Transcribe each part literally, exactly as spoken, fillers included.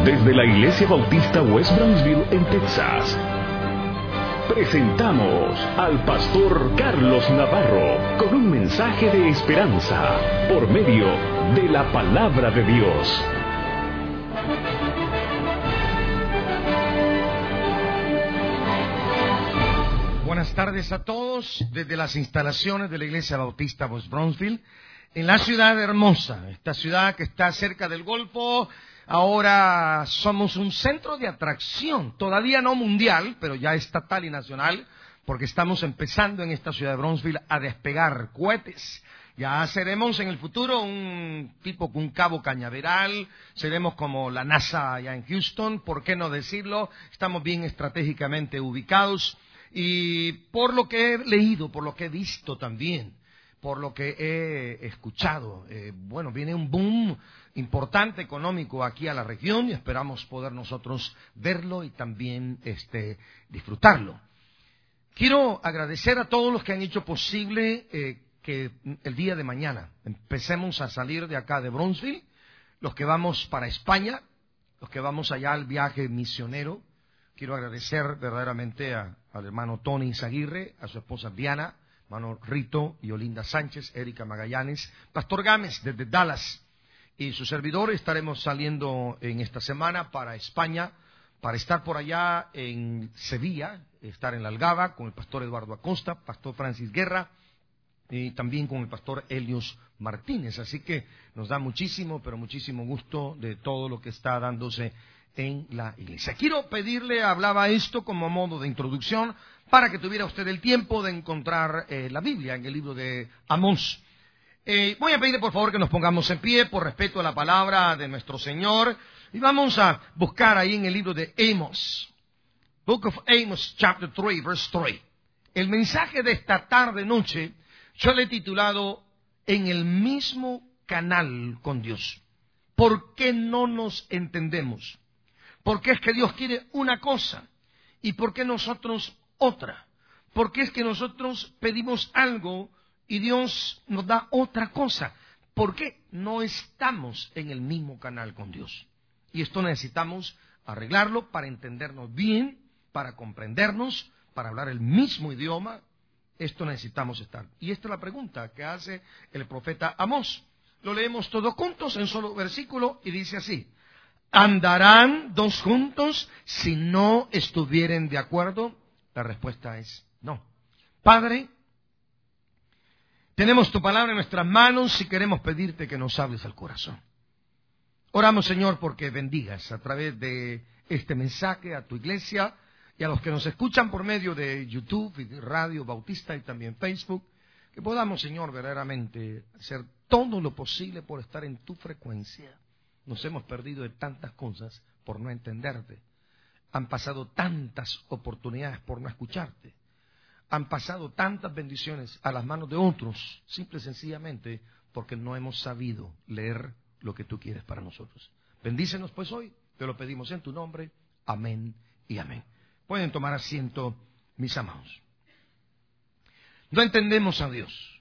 Desde la Iglesia Bautista West Brownsville, en Texas, presentamos al pastor Carlos Navarro con un mensaje de esperanza por medio de la palabra de Dios. Buenas tardes a todos desde las instalaciones de la Iglesia Bautista West Brownsville, en la ciudad hermosa, esta ciudad que está cerca del Golfo. Ahora somos un centro de atracción, todavía no mundial, pero ya estatal y nacional, porque estamos empezando en esta ciudad de Brownsville a despegar cohetes. Ya seremos en el futuro un tipo con un cabo cañaveral, seremos como la NASA allá en Houston, ¿por qué no decirlo? Estamos bien estratégicamente ubicados y por lo que he leído, por lo que he visto también, por lo que he escuchado, eh, bueno, viene un boom importante económico aquí a la región y esperamos poder nosotros verlo y también este, disfrutarlo. Quiero agradecer a todos los que han hecho posible eh, que el día de mañana empecemos a salir de acá de Brownsville, los que vamos para España, los que vamos allá al viaje misionero. Quiero agradecer verdaderamente a, al hermano Tony Izaguirre, a su esposa Diana, hermano Rito y Olinda Sánchez, Erika Magallanes, Pastor Gámez desde Dallas y su servidor. Estaremos saliendo en esta semana para España, para estar por allá en Sevilla, estar en la Algaba con el pastor Eduardo Acosta, pastor Francis Guerra y también con el pastor Helios Martínez. Así que nos da muchísimo, pero muchísimo gusto de todo lo que está dándose en la iglesia. Quiero pedirle, hablaba esto como modo de introducción, para que tuviera usted el tiempo de encontrar eh, la Biblia en el libro de Amós. Eh, voy a pedirle por favor que nos pongamos en pie por respeto a la palabra de nuestro Señor y vamos a buscar ahí en el libro de Amós, Book of Amos, chapter three, verse three. El mensaje de esta tarde noche yo le he titulado En el mismo canal con Dios. ¿Por qué no nos entendemos? ¿Por qué es que Dios quiere una cosa y por qué nosotros otra? ¿Por qué es que nosotros pedimos algo y Dios nos da otra cosa? ¿Por qué no estamos en el mismo canal con Dios? Y esto necesitamos arreglarlo para entendernos bien, para comprendernos, para hablar el mismo idioma. Esto necesitamos estar. Y esta es la pregunta que hace el profeta Amós. Lo leemos todos juntos en solo versículo y dice así: ¿andarán dos juntos si no estuvieren de acuerdo? La respuesta es no. Padre, tenemos tu palabra en nuestras manos y queremos pedirte que nos hables al corazón. Oramos, Señor, porque bendigas a través de este mensaje a tu iglesia y a los que nos escuchan por medio de YouTube y de Radio Bautista y también Facebook, que podamos, Señor, verdaderamente hacer todo lo posible por estar en tu frecuencia. Nos hemos perdido de tantas cosas por no entenderte. Han pasado tantas oportunidades por no escucharte. Han pasado tantas bendiciones a las manos de otros, simple y sencillamente porque no hemos sabido leer lo que tú quieres para nosotros. Bendícenos pues hoy, te lo pedimos en tu nombre. Amén y amén. Pueden tomar asiento, mis amados. No entendemos a Dios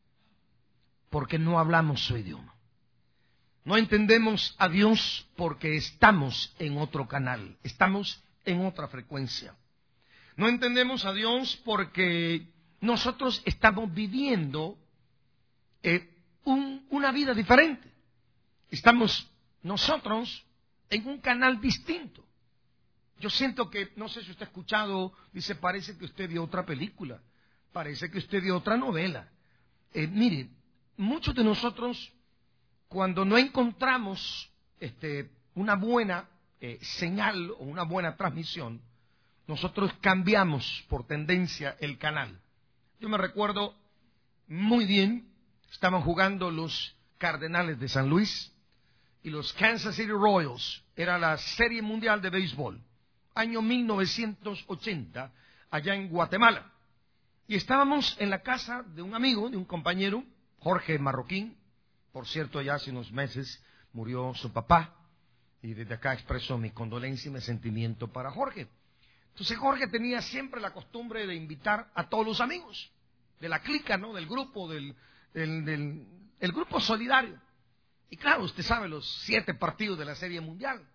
porque no hablamos su idioma. No entendemos a Dios porque estamos en otro canal, estamos en otra frecuencia. No entendemos a Dios porque nosotros estamos viviendo eh, un, una vida diferente. Estamos nosotros en un canal distinto. Yo siento que, no sé si usted ha escuchado, dice, parece que usted vio otra película, parece que usted vio otra novela. Eh, mire, muchos de nosotros, cuando no encontramos este, una buena eh, señal o una buena transmisión, nosotros cambiamos por tendencia el canal. Yo me recuerdo muy bien, estaban jugando los Cardenales de San Luis y los Kansas City Royals. Era la Serie Mundial de Béisbol, año mil novecientos ochenta, allá en Guatemala. Y estábamos en la casa de un amigo, de un compañero, Jorge Marroquín. Por cierto, ya hace unos meses murió su papá. Y desde acá expreso mi condolencia y mi sentimiento para Jorge. Entonces Jorge tenía siempre la costumbre de invitar a todos los amigos de la clica, ¿no? Del grupo, del, del, del el grupo solidario. Y claro, usted sabe los siete partidos de la Serie Mundial.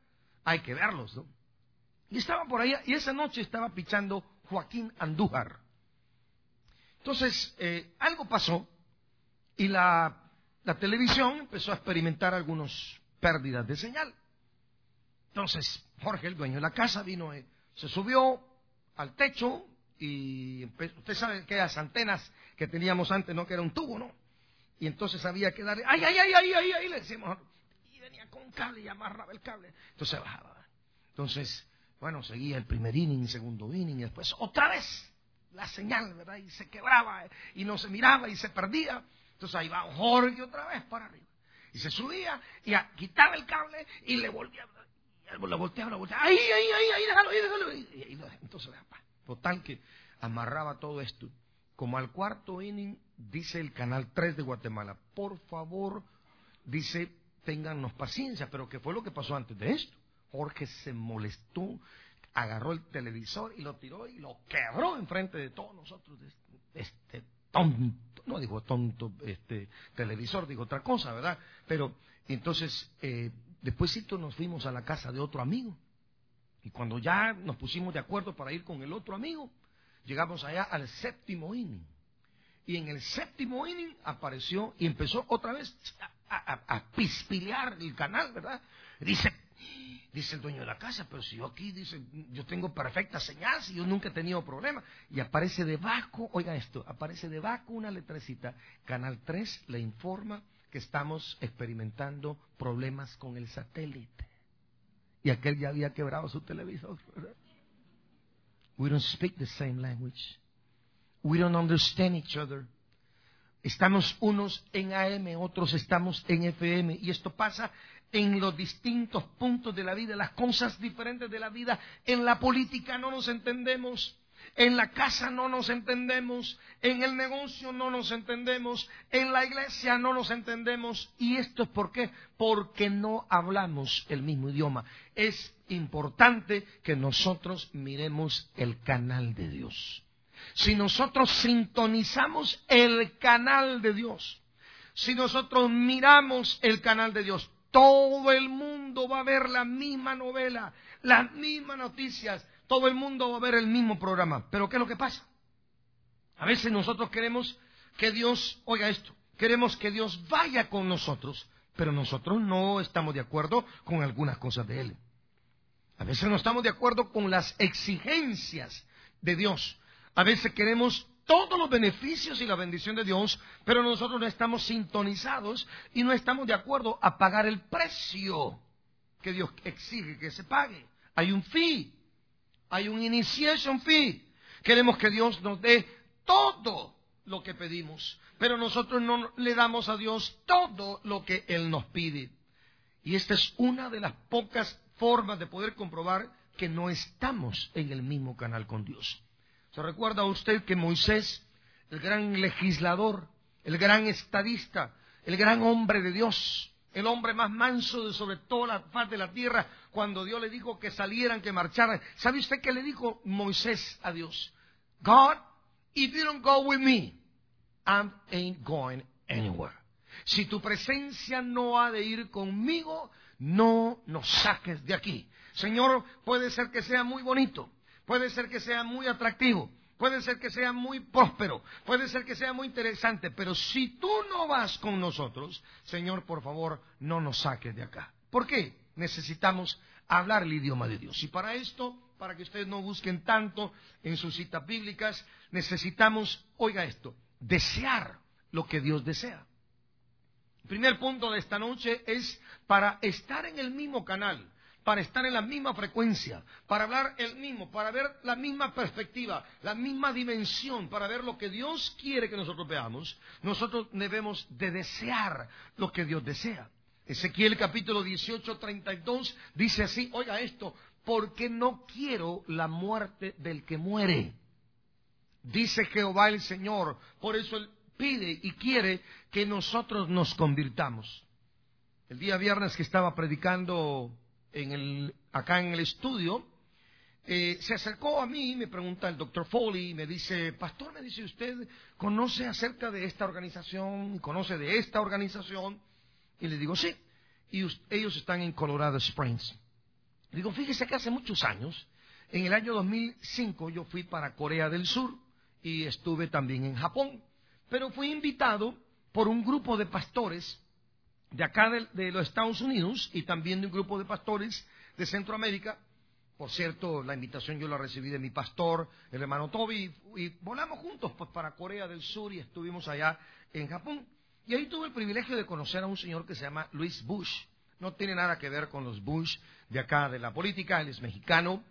hay que verlos, ¿no? Y estaba por allá, y esa noche estaba pichando Joaquín Andújar. Entonces, eh, algo pasó, y la, la televisión empezó a experimentar algunas pérdidas de señal. Entonces, Jorge, el dueño de la casa, vino, eh, se subió al techo, y empezó, usted sabe que las antenas que teníamos antes, ¿no? Que era un tubo, ¿no? Y entonces había que darle, ¡ay, ay, ay, ay, ay, ay! Le decíamos, y venía con un cable y amarraba el cable. Entonces bajaba. Entonces, bueno, seguía el primer inning, segundo inning, y después otra vez la señal, ¿verdad? Y se quebraba, y no se miraba, y se perdía. Entonces ahí va Jorge otra vez para arriba. Y se subía, y a, quitaba el cable, y le volvía, y lo volteaba, lo volteaba, ¡ay, ay, ay, ay, déjalo, ahí, déjalo! Y, y, y, entonces, total que amarraba todo esto. Como al cuarto inning, dice el Canal tres de Guatemala, por favor, dice, téngannos paciencia. Pero ¿qué fue lo que pasó antes de esto? Jorge se molestó, agarró el televisor y lo tiró y lo quebró enfrente de todos nosotros. Este tonto, no digo tonto, este televisor, digo otra cosa, ¿verdad? Pero entonces, eh, despuésito nos fuimos a la casa de otro amigo. Y cuando ya nos pusimos de acuerdo para ir con el otro amigo, llegamos allá al séptimo inning. Y en el séptimo inning apareció y empezó otra vez a, a, a pispilear el canal, ¿verdad? Dice, dice el dueño de la casa, pero si yo aquí, dice, yo tengo perfecta señal, si yo nunca he tenido problema. Y aparece debajo, oiga esto, aparece debajo una letrecita, Canal tres le informa que estamos experimentando problemas con el satélite. Y aquel ya había quebrado su televisor, ¿verdad? We don't speak the same language. We don't understand each other. Estamos unos en A M, otros estamos en F M. Y esto pasa en los distintos puntos de la vida, las cosas diferentes de la vida. En la política no nos entendemos. En la casa no nos entendemos. En el negocio no nos entendemos. En la iglesia no nos entendemos. ¿Y esto es por qué? Porque no hablamos el mismo idioma. Es importante que nosotros miremos el canal de Dios. Si nosotros sintonizamos el canal de Dios, si nosotros miramos el canal de Dios, todo el mundo va a ver la misma novela, las mismas noticias, todo el mundo va a ver el mismo programa. Pero ¿qué es lo que pasa? A veces nosotros queremos que Dios, oiga esto, queremos que Dios vaya con nosotros, pero nosotros no estamos de acuerdo con algunas cosas de Él. A veces no estamos de acuerdo con las exigencias de Dios. A veces queremos todos los beneficios y la bendición de Dios, pero nosotros no estamos sintonizados y no estamos de acuerdo a pagar el precio que Dios exige que se pague. Hay un fee, hay un initiation fee. Queremos que Dios nos dé todo lo que pedimos, pero nosotros no le damos a Dios todo lo que Él nos pide. Y esta es una de las pocas formas de poder comprobar que no estamos en el mismo canal con Dios. ¿Se recuerda usted que Moisés, el gran legislador, el gran estadista, el gran hombre de Dios, el hombre más manso de sobre toda la faz de la tierra, cuando Dios le dijo que salieran, que marcharan, ¿sabe usted qué le dijo Moisés a Dios? God, if you don't go with me, I ain't going anywhere. Si tu presencia no ha de ir conmigo, no nos saques de aquí. Señor, puede ser que sea muy bonito, puede ser que sea muy atractivo, puede ser que sea muy próspero, puede ser que sea muy interesante, pero si tú no vas con nosotros, Señor, por favor, no nos saques de acá. ¿Por qué? Necesitamos hablar el idioma de Dios. Y para esto, para que ustedes no busquen tanto en sus citas bíblicas, necesitamos, oiga esto, desear lo que Dios desea. El primer punto de esta noche es para estar en el mismo canal, para estar en la misma frecuencia, para hablar el mismo, para ver la misma perspectiva, la misma dimensión, para ver lo que Dios quiere que nosotros veamos. Nosotros debemos de desear lo que Dios desea. Ezequiel capítulo dieciocho, treinta y dos dice así, oiga esto, porque no quiero la muerte del que muere, dice Jehová el Señor. Por eso Él pide y quiere que nosotros nos convirtamos. El día viernes que estaba predicando en el, acá en el estudio, eh, se acercó a mí y me pregunta el doctor Foley y me dice, pastor, me dice, ¿usted conoce acerca de esta organización? ¿Conoce de esta organización? Y le digo, sí. Y us- ellos están en Colorado Springs. Digo, fíjese que hace muchos años, en el año dos mil cinco, yo fui para Corea del Sur y estuve también en Japón. Pero fui invitado por un grupo de pastores de acá de, de los Estados Unidos y también de un grupo de pastores de Centroamérica. Por cierto, la invitación yo la recibí de mi pastor, el hermano Toby, y, y volamos juntos pues, para Corea del Sur y estuvimos allá en Japón. Y ahí tuve el privilegio de conocer a un señor que se llama Luis Bush. No tiene nada que ver con los Bush de acá de la política, él es mexicano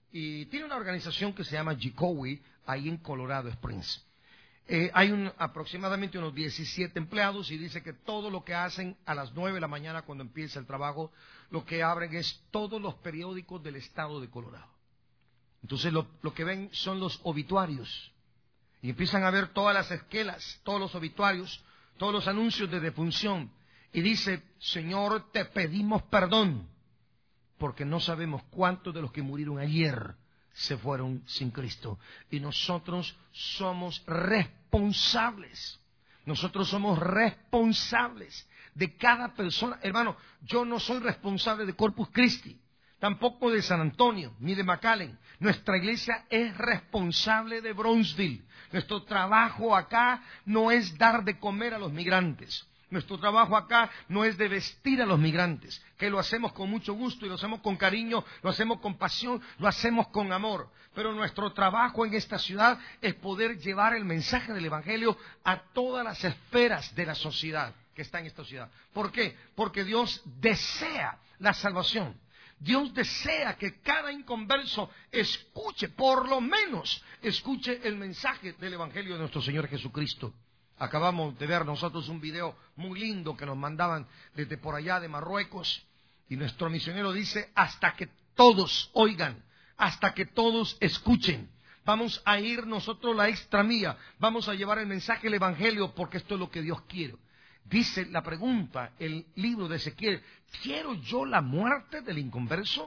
y tiene una organización que se llama Jicowi ahí en Colorado Springs. Eh, hay un, aproximadamente unos diecisiete empleados y dice que todo lo que hacen a las nueve de la mañana cuando empieza el trabajo, lo que abren es todos los periódicos del estado de Colorado. Entonces lo, lo que ven son los obituarios y empiezan a ver todas las esquelas, todos los obituarios, todos los anuncios de defunción y dice, Señor, te pedimos perdón porque no sabemos cuántos de los que murieron ayer se fueron sin Cristo. Y nosotros somos responsables. Nosotros somos responsables de cada persona. Hermano, yo no soy responsable de Corpus Christi, tampoco de San Antonio, ni de McAllen. Nuestra iglesia es responsable de Brownsville. Nuestro trabajo acá no es dar de comer a los migrantes. Nuestro trabajo acá no es de vestir a los migrantes, que lo hacemos con mucho gusto y lo hacemos con cariño, lo hacemos con pasión, lo hacemos con amor. Pero nuestro trabajo en esta ciudad es poder llevar el mensaje del Evangelio a todas las esferas de la sociedad que está en esta ciudad. ¿Por qué? Porque Dios desea la salvación. Dios desea que cada inconverso escuche, por lo menos escuche el mensaje del Evangelio de nuestro Señor Jesucristo. Acabamos de ver nosotros un video muy lindo que nos mandaban desde por allá de Marruecos y nuestro misionero dice hasta que todos oigan, hasta que todos escuchen. Vamos a ir nosotros la extra mía, vamos a llevar el mensaje del Evangelio porque esto es lo que Dios quiere. Dice la pregunta, el libro de Ezequiel, ¿quiero yo la muerte del inconverso?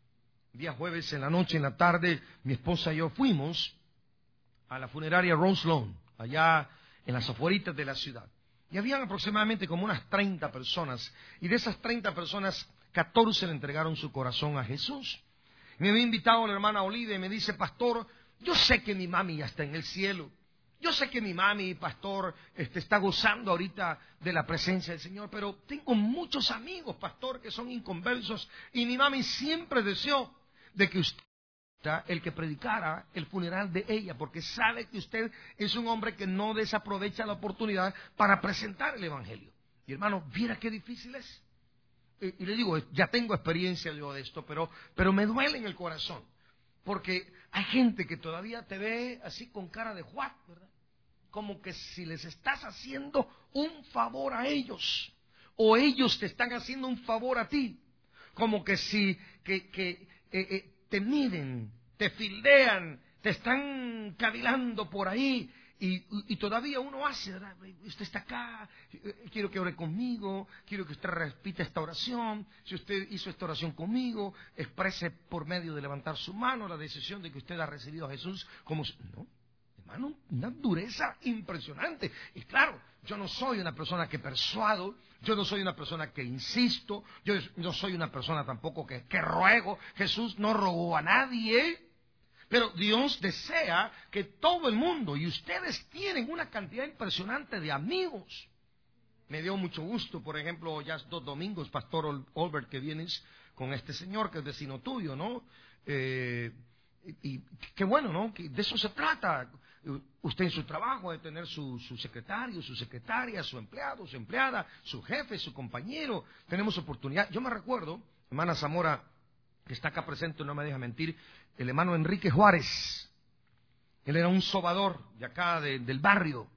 Día jueves en la noche, en la tarde, mi esposa y yo fuimos a la funeraria Rose Lawn, allá en las afueritas de la ciudad. Y habían aproximadamente como unas treinta personas. Y de esas treinta personas, catorce le entregaron su corazón a Jesús. Me había invitado la hermana Olivia y me dice, pastor, yo sé que mi mami ya está en el cielo. Yo sé que mi mami, pastor, este, está gozando ahorita de la presencia del Señor. Pero tengo muchos amigos, pastor, que son inconversos. Y mi mami siempre deseó de que usted el que predicara el funeral de ella, porque sabe que usted es un hombre que no desaprovecha la oportunidad para presentar el Evangelio. Y hermano, viera qué difícil es. Y, y le digo, ya tengo experiencia yo de esto, pero, pero me duele en el corazón, porque hay gente que todavía te ve así con cara de Juan, ¿verdad? Como que si les estás haciendo un favor a ellos, o ellos te están haciendo un favor a ti, como que si que, que eh, eh, te miden, te fildean, te están cavilando por ahí y, y, y todavía uno hace, ¿verdad? Usted está acá, quiero que ore conmigo, quiero que usted repita esta oración, si usted hizo esta oración conmigo, exprese por medio de levantar su mano la decisión de que usted ha recibido a Jesús como... No, hermano, una dureza impresionante. Y claro, yo no soy una persona que persuado, yo no soy una persona que insisto, yo no soy una persona tampoco que, que ruego. Jesús no rogó a nadie, pero Dios desea que todo el mundo, y ustedes tienen una cantidad impresionante de amigos. Me dio mucho gusto, por ejemplo, ya dos domingos, Pastor Albert, que vienes con este señor que es vecino tuyo, ¿no? Eh, y qué bueno, ¿no? Que de eso se trata. Usted en su trabajo de tener su, su secretario, su secretaria, su empleado, su empleada, su jefe, su compañero. Tenemos oportunidad. Yo me recuerdo, hermana Zamora, que está acá presente, no me deja mentir, el hermano Enrique Juárez. Él era un sobador de acá, de, del barrio.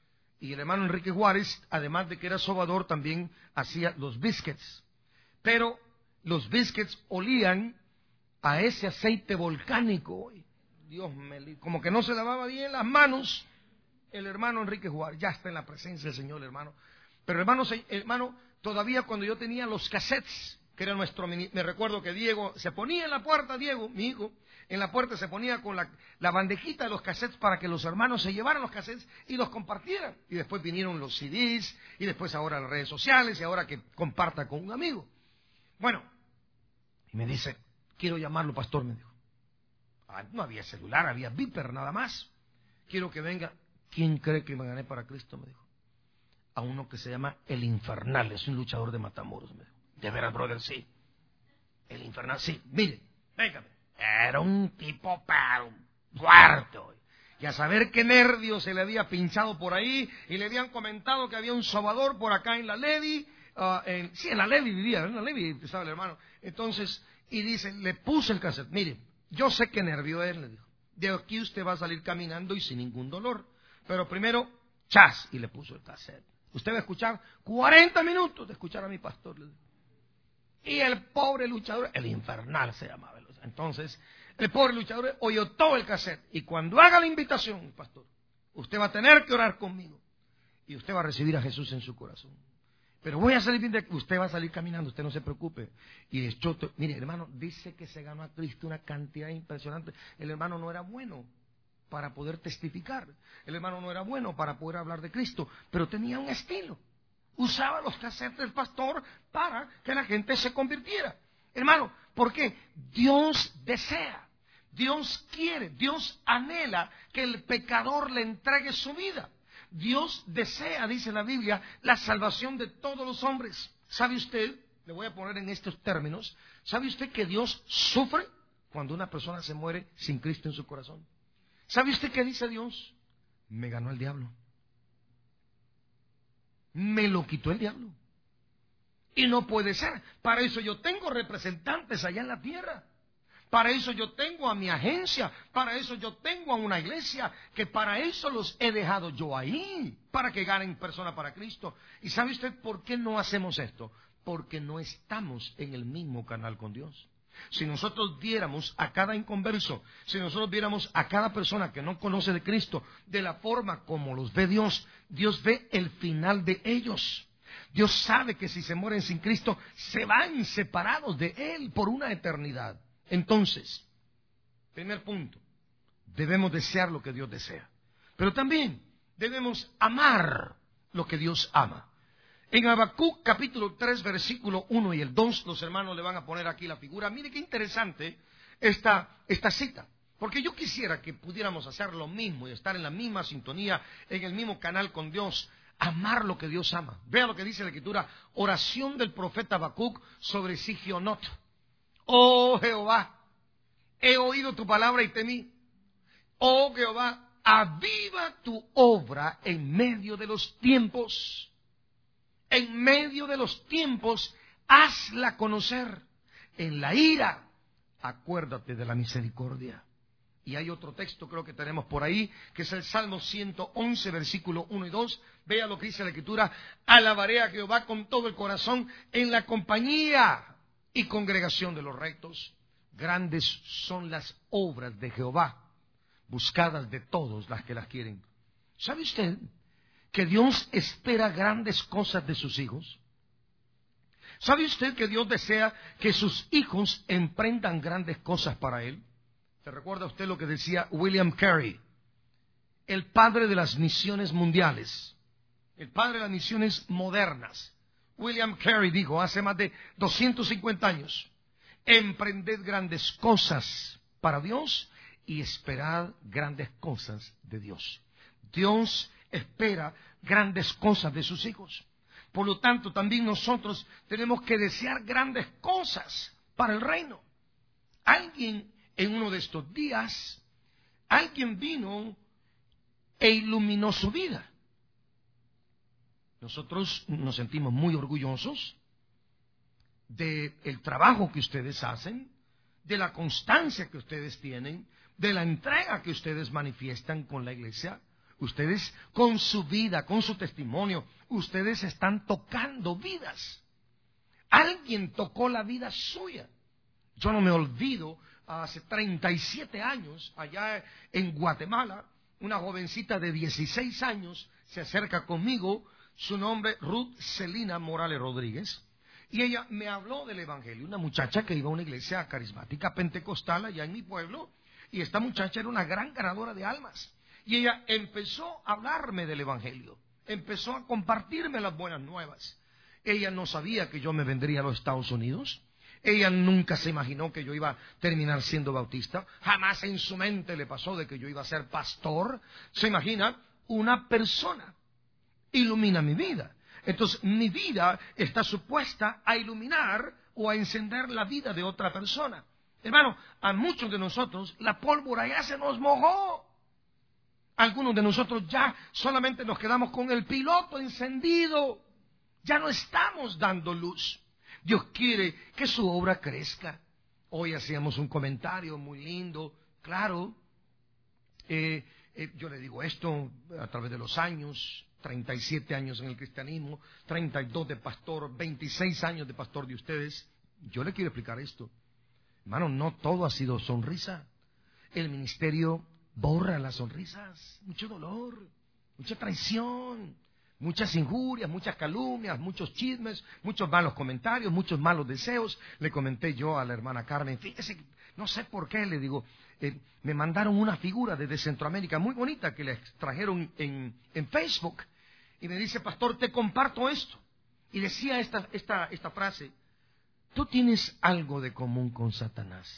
Y el hermano Enrique Juárez, además de que era sobador, también hacía los biscuits. Pero los biscuits olían a ese aceite volcánico. Dios me... Como que no se lavaba bien las manos. El hermano Enrique Juárez ya está en la presencia del Señor, hermano. Pero hermano, hermano, todavía cuando yo tenía los cassettes, que era nuestro... Me recuerdo que Diego se ponía en la puerta, Diego, mi hijo, en la puerta se ponía con la, la bandejita de los cassettes para que los hermanos se llevaran los cassettes y los compartieran. Y después vinieron los C Ds, y después ahora las redes sociales, y ahora que comparta con un amigo. Bueno, y me dice, Quiero llamarlo, pastor, me dijo. Ah, no había celular, había Viper nada más. Quiero que venga. ¿Quién cree que me gané para Cristo? Me dijo. A uno que se llama El Infernal, es un luchador de Matamoros, me dijo. De veras, brother, sí. El Infernal, sí. Mire, véngame. Era un tipo pero fuerte. Y a saber qué nervio se le había pinchado por ahí, y le habían comentado que había un sobador por acá en la Levy, uh, en, sí, en la Levy vivía, en la Levy estaba el hermano. Entonces, y dice, le puse el cassette, mire, yo sé qué nervio es, le dijo. De aquí usted va a salir caminando y sin ningún dolor. Pero primero, chas, y le puso el cassette. Usted va a escuchar cuarenta minutos de escuchar a mi pastor, le dijo. Y el pobre luchador, El Infernal se llamaba. Entonces, el pobre luchador oyó todo el cassette. Y cuando haga la invitación, pastor, usted va a tener que orar conmigo. Y usted va a recibir a Jesús en su corazón. Pero voy a salir bien de aquí. Usted va a salir caminando, usted no se preocupe. Y de hecho, mire, hermano, dice que se ganó a Cristo una cantidad impresionante. El hermano no era bueno para poder testificar. El hermano no era bueno para poder hablar de Cristo. Pero tenía un estilo. Usaba los cassettes del pastor para que la gente se convirtiera. Hermano, ¿por qué? Dios desea, Dios quiere, Dios anhela que el pecador le entregue su vida. Dios desea, dice la Biblia, la salvación de todos los hombres. ¿Sabe usted? Le voy a poner en estos términos. ¿Sabe usted que Dios sufre cuando una persona se muere sin Cristo en su corazón? ¿Sabe usted qué dice Dios? Me ganó el diablo. Me lo quitó el diablo. Y no puede ser. Para eso yo tengo representantes allá en la tierra. Para eso yo tengo a mi agencia. Para eso yo tengo a una iglesia. Que para eso los he dejado yo ahí. Para que ganen personas para Cristo. ¿Y sabe usted por qué no hacemos esto? Porque no estamos en el mismo canal con Dios. Si nosotros viéramos a cada inconverso, si nosotros viéramos a cada persona que no conoce de Cristo de la forma como los ve Dios, Dios ve el final de ellos. Dios sabe que si se mueren sin Cristo, se van separados de Él por una eternidad. Entonces, primer punto, debemos desear lo que Dios desea. Pero también debemos amar lo que Dios ama. En Habacuc capítulo tres, versículo uno y el dos, los hermanos le van a poner aquí la figura. Mire qué interesante esta, esta cita. Porque yo quisiera que pudiéramos hacer lo mismo y estar en la misma sintonía, en el mismo canal con Dios. Amar lo que Dios ama. Vea lo que dice la Escritura. Oración del profeta Habacuc sobre Sigionot. Oh Jehová, he oído tu palabra y temí. Oh Jehová, aviva tu obra en medio de los tiempos. En medio de los tiempos, hazla conocer. En la ira, acuérdate de la misericordia. Y hay otro texto, creo que tenemos por ahí, que es el Salmo ciento once, versículo uno y dos. Vea lo que dice la Escritura. Alabaré a Jehová con todo el corazón en la compañía y congregación de los rectos. Grandes son las obras de Jehová, buscadas de todos las que las quieren. ¿Sabe usted que Dios espera grandes cosas de sus hijos? ¿Sabe usted que Dios desea que sus hijos emprendan grandes cosas para Él? ¿Se recuerda usted lo que decía William Carey, el padre de las misiones mundiales, el padre de las misiones modernas? William Carey dijo hace más de doscientos cincuenta años, emprended grandes cosas para Dios y esperad grandes cosas de Dios. Dios espera grandes cosas de sus hijos. Por lo tanto, también nosotros tenemos que desear grandes cosas para el reino. Alguien en uno de estos días, alguien vino e iluminó su vida. Nosotros nos sentimos muy orgullosos del trabajo que ustedes hacen, de la constancia que ustedes tienen, de la entrega que ustedes manifiestan con la iglesia. Ustedes con su vida, con su testimonio, ustedes están tocando vidas. Alguien tocó la vida suya. Yo no me olvido, hace treinta y siete años, allá en Guatemala, una jovencita de dieciséis años se acerca conmigo, su nombre Ruth Celina Morales Rodríguez, y ella me habló del Evangelio, una muchacha que iba a una iglesia carismática pentecostal allá en mi pueblo, y esta muchacha era una gran ganadora de almas. Y ella empezó a hablarme del Evangelio, empezó a compartirme las buenas nuevas. Ella no sabía que yo me vendría a los Estados Unidos, Ella nunca se imaginó que yo iba a terminar siendo bautista. Jamás en su mente le pasó de que yo iba a ser pastor. Se imagina, una persona ilumina mi vida. Entonces, mi vida está supuesta a iluminar o a encender la vida de otra persona. Hermano, a muchos de nosotros la pólvora ya se nos mojó. Algunos de nosotros ya solamente nos quedamos con el piloto encendido. Ya no estamos dando luz. Dios quiere que su obra crezca. Hoy hacíamos un comentario muy lindo, claro. Eh, eh, yo le digo esto a través de los años, treinta y siete años en el cristianismo, treinta y dos de pastor, veintiséis años de pastor de ustedes. Yo le quiero explicar esto. Hermano, no todo ha sido sonrisa. El ministerio borra las sonrisas, mucho dolor, mucha traición, muchas injurias, muchas calumnias, muchos chismes, muchos malos comentarios, muchos malos deseos. Le comenté yo a la hermana Carmen, fíjese, no sé por qué, le digo, eh, me mandaron una figura desde Centroamérica muy bonita que le trajeron en, en Facebook, y me dice, pastor, te comparto esto. Y decía esta, esta, esta frase, tú tienes algo de común con Satanás.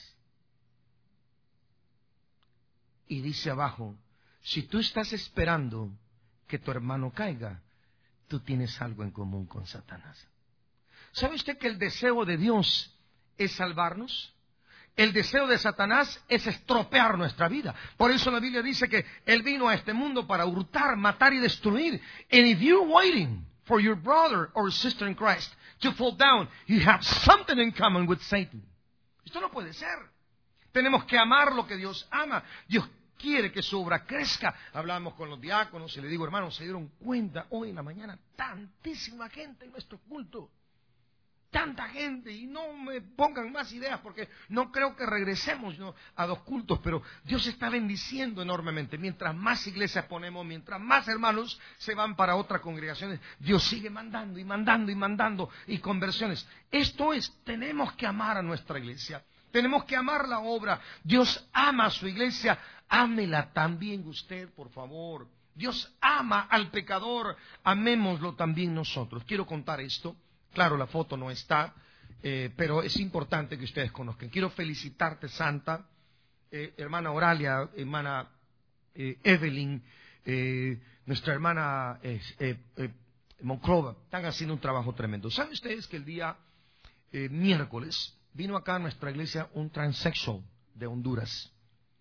Y dice abajo, si tú estás esperando que tu hermano caiga, tú tienes algo en común con Satanás. ¿Sabe usted que el deseo de Dios es salvarnos? El deseo de Satanás es estropear nuestra vida. Por eso la Biblia dice que Él vino a este mundo para hurtar, matar y destruir. And if you're waiting for your brother or sister in Christ to fall down, you have something in common with Satan. Esto no puede ser. Tenemos que amar lo que Dios ama. Dios quiere que su obra crezca. Hablamos con los diáconos y le digo, hermanos, ¿se dieron cuenta hoy en la mañana? Tantísima gente en nuestro culto. Tanta gente. Y no me pongan más ideas porque no creo que regresemos ¿no? a dos cultos. Pero Dios está bendiciendo enormemente. Mientras más iglesias ponemos, mientras más hermanos se van para otras congregaciones, Dios sigue mandando y mandando y mandando y conversiones. Esto es, tenemos que amar a nuestra iglesia. Tenemos que amar la obra. Dios ama a su iglesia. Ámela también usted, por favor. Dios ama al pecador. Amémoslo también nosotros. Quiero contar esto. Claro, la foto no está, eh, pero es importante que ustedes conozcan. Quiero felicitarte, Santa, eh, hermana Oralia, hermana eh, Evelyn, eh, nuestra hermana eh, eh, eh, Monclova. Están haciendo un trabajo tremendo. ¿Saben ustedes que el día eh, miércoles vino acá a nuestra iglesia un transexual de Honduras?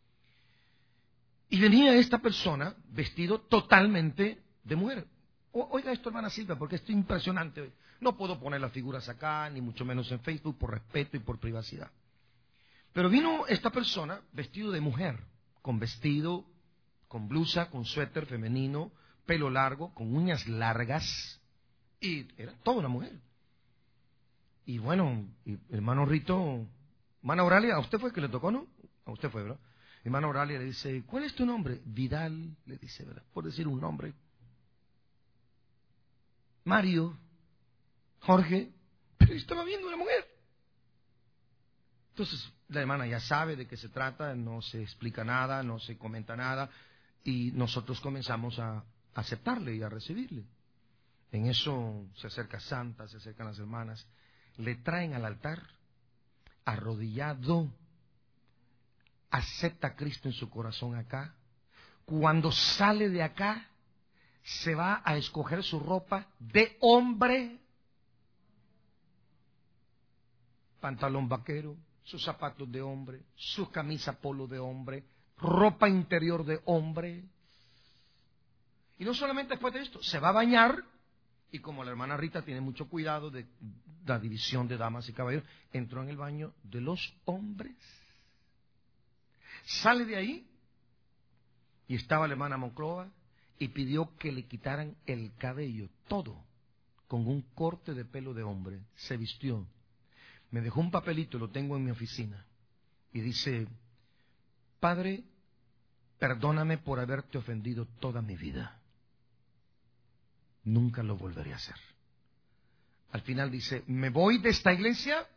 Y venía esta persona vestido totalmente de mujer. O, oiga esto, hermana Silvia, porque esto es impresionante. No puedo poner las figuras acá, ni mucho menos en Facebook, por respeto y por privacidad. Pero vino esta persona vestido de mujer, con vestido, con blusa, con suéter femenino, pelo largo, con uñas largas, y era toda una mujer. Y bueno, y hermano Rito, hermana Oralia, a usted fue el que le tocó, ¿no? A usted fue, ¿verdad? Hermana Oralia le dice, ¿cuál es tu nombre? Vidal, le dice, ¿verdad? Por decir un nombre. Mario, Jorge, pero estaba viendo una mujer. Entonces, la hermana ya sabe de qué se trata, no se explica nada, no se comenta nada, y nosotros comenzamos a aceptarle y a recibirle. En eso se acerca Santa, se acercan las hermanas, le traen al altar, arrodillado, acepta a Cristo en su corazón acá. Cuando sale de acá, se va a escoger su ropa de hombre, pantalón vaquero, sus zapatos de hombre, su camisa polo de hombre, ropa interior de hombre. Y no solamente después de esto, se va a bañar. Y como la hermana Rita tiene mucho cuidado de la división de damas y caballeros, entró en el baño de los hombres. Sale de ahí y estaba la hermana Monclova y pidió que le quitaran el cabello, todo, con un corte de pelo de hombre. Se vistió. Me dejó un papelito, lo tengo en mi oficina, y dice, Padre, perdóname por haberte ofendido toda mi vida. Nunca lo volveré a hacer. Al final dice, me voy de esta iglesia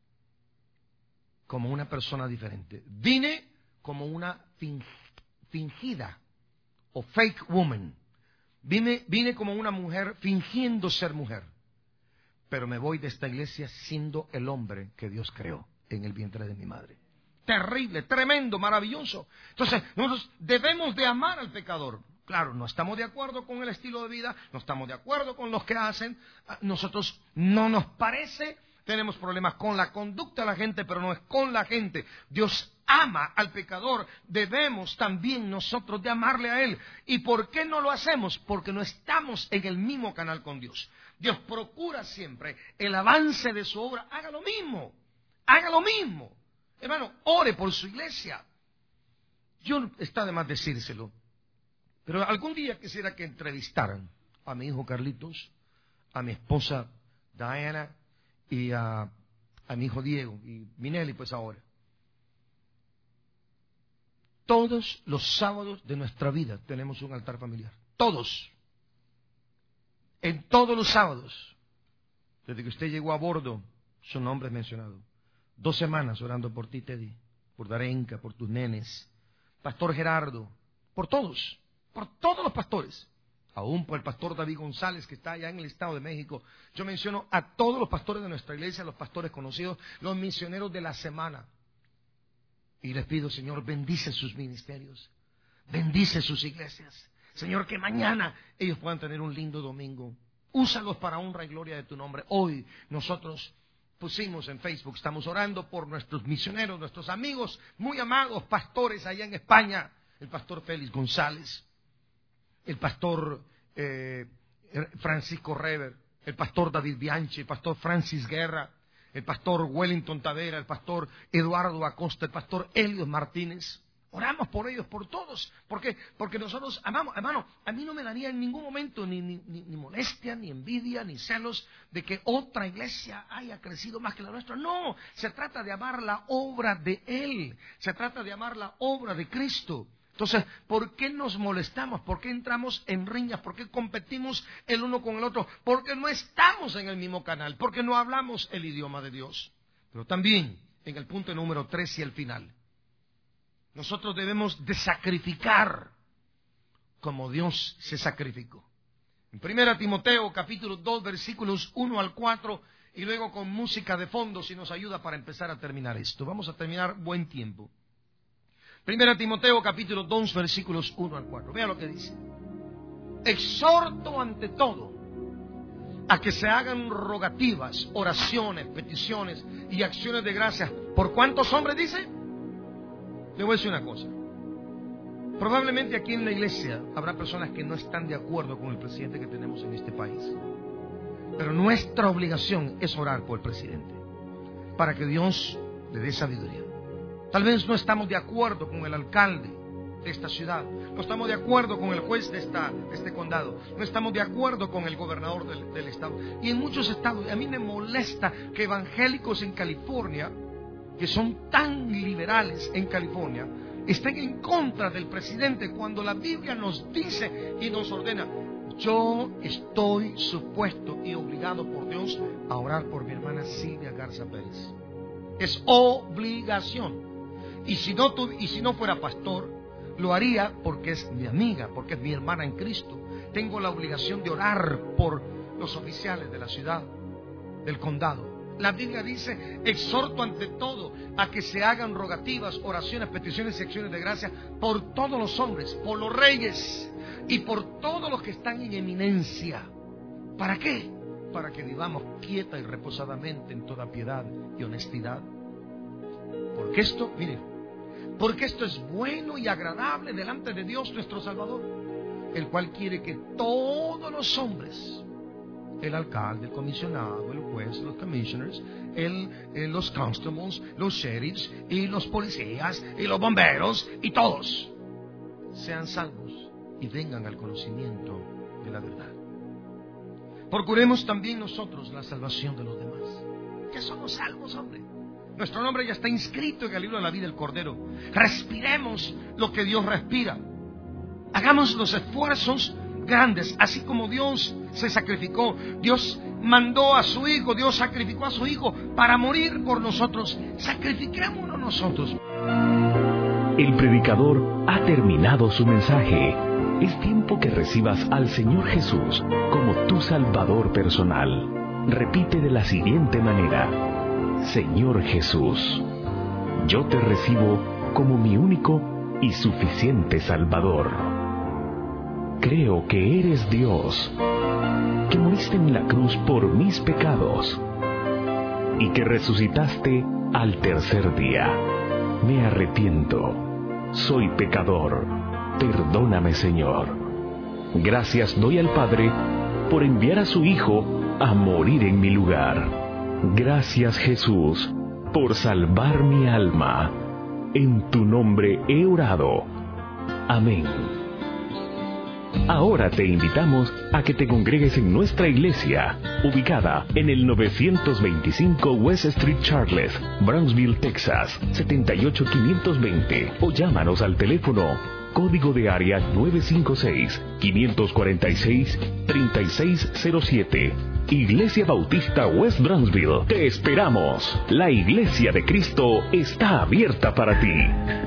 como una persona diferente. Vine como una fingida o fake woman. Vine, vine como una mujer fingiendo ser mujer. pero me voy de esta iglesia siendo el hombre que Dios creó en el vientre de mi madre. Terrible, tremendo, maravilloso. Entonces, nosotros debemos de amar al pecador. Claro, no estamos de acuerdo con el estilo de vida, no estamos de acuerdo con los que hacen. Nosotros no nos parece, tenemos problemas con la conducta de la gente, pero no es con la gente. Dios ama al pecador, debemos también nosotros de amarle a Él. ¿Y por qué no lo hacemos? Porque no estamos en el mismo canal con Dios. Dios procura siempre el avance de su obra. Haga lo mismo, haga lo mismo. Hermano, ore por su iglesia. Yo, está de más decírselo, pero algún día quisiera que entrevistaran a mi hijo Carlitos, a mi esposa Diana y a, a mi hijo Diego y Minelli, pues ahora. Todos los sábados de nuestra vida tenemos un altar familiar. Todos. En todos los sábados. Desde que usted llegó a bordo, su nombre es mencionado. Dos semanas orando por ti, Teddy, por Darenka, por tus nenes, Pastor Gerardo, por todos, por todos los pastores, aún por el pastor David González, que está allá en el Estado de México. Yo menciono a todos los pastores de nuestra iglesia, los pastores conocidos, los misioneros de la semana. Y les pido, Señor, bendice sus ministerios, bendice sus iglesias. Señor, que mañana ellos puedan tener un lindo domingo. Úsalos para honra y gloria de tu nombre. Hoy nosotros pusimos en Facebook, estamos orando por nuestros misioneros, nuestros amigos muy amados, pastores allá en España, el pastor Félix González, el pastor eh, Francisco Rever, el pastor David Bianchi, el pastor Francis Guerra, el pastor Wellington Tavera, el pastor Eduardo Acosta, el pastor Helios Martínez. Oramos por ellos, por todos. ¿Por qué? Porque nosotros amamos. Hermano, a mí no me daría en ningún momento ni, ni, ni molestia, ni envidia, ni celos de que otra iglesia haya crecido más que la nuestra. No, se trata de amar la obra de Él. Se trata de amar la obra de Cristo. Entonces, ¿por qué nos molestamos? ¿Por qué entramos en riñas? ¿Por qué competimos el uno con el otro? Porque no estamos en el mismo canal, porque no hablamos el idioma de Dios. Pero también, en el punto número tres y el final, nosotros debemos de sacrificar como Dios se sacrificó. En primera Timoteo, capítulo dos, versículos uno al cuatro, y luego con música de fondo, si nos ayuda para empezar a terminar esto. Vamos a terminar buen tiempo. Primera Timoteo, capítulo dos, versículos uno al cuatro. Vea lo que dice. Exhorto ante todo a que se hagan rogativas, oraciones, peticiones y acciones de gracias. ¿Por cuántos hombres dice? Le voy a decir una cosa. Probablemente aquí en la iglesia habrá personas que no están de acuerdo con el presidente que tenemos en este país. Pero nuestra obligación es orar por el presidente, para que Dios le dé sabiduría. Tal vez no estamos de acuerdo con el alcalde de esta ciudad, no estamos de acuerdo con el juez de, esta, de este condado, no estamos de acuerdo con el gobernador del, del estado. Y en muchos estados, a mí me molesta que evangélicos en California, que son tan liberales en California, estén en contra del presidente cuando la Biblia nos dice y nos ordena. Yo estoy supuesto y obligado por Dios a orar por mi hermana Silvia Garza Pérez. Es obligación. Y si no, tu, y si no fuera pastor, lo haría porque es mi amiga, porque es mi hermana en Cristo. Tengo la obligación de orar por los oficiales de la ciudad, del condado. La Biblia dice, exhorto ante todo a que se hagan rogativas, oraciones, peticiones y acciones de gracia por todos los hombres, por los reyes y por todos los que están en eminencia. ¿Para qué? Para que vivamos quieta y reposadamente en toda piedad y honestidad. Porque esto, mire, porque esto es bueno y agradable delante de Dios nuestro Salvador, el cual quiere que todos los hombres, el alcalde, el comisionado, el juez, los commissioners, el, el, los constables, los sheriffs y los policías y los bomberos y todos sean salvos y vengan al conocimiento de la verdad. Procuremos también nosotros la salvación de los demás. ¿Qué somos salvos, hombre? Nuestro nombre ya está inscrito en el libro de la vida del Cordero. Respiremos lo que Dios respira. Hagamos los esfuerzos grandes, así como Dios se sacrificó. Dios mandó a su Hijo, Dios sacrificó a su Hijo para morir por nosotros. Sacrifiquémonos nosotros. El predicador ha terminado su mensaje. Es tiempo que recibas al Señor Jesús como tu Salvador personal. repite de la siguiente manera: Señor Jesús, yo te recibo como mi único y suficiente Salvador. Creo que eres Dios, que moriste en la cruz por mis pecados y que resucitaste al tercer día. Me arrepiento, soy pecador, perdóname, Señor. Gracias doy al Padre por enviar a su Hijo a morir en mi lugar. Gracias, Jesús, por salvar mi alma. En tu nombre he orado. Amén. Ahora te invitamos a que te congregues en nuestra iglesia, ubicada en el novecientos veinticinco West Street Charles, Brownsville, Texas, setenta y ocho quinientos veinte, o llámanos al teléfono código de área nueve cinco seis, cinco cuatro seis, tres seis cero siete. Iglesia Bautista West Brownsville. Te esperamos. La Iglesia de Cristo está abierta para ti.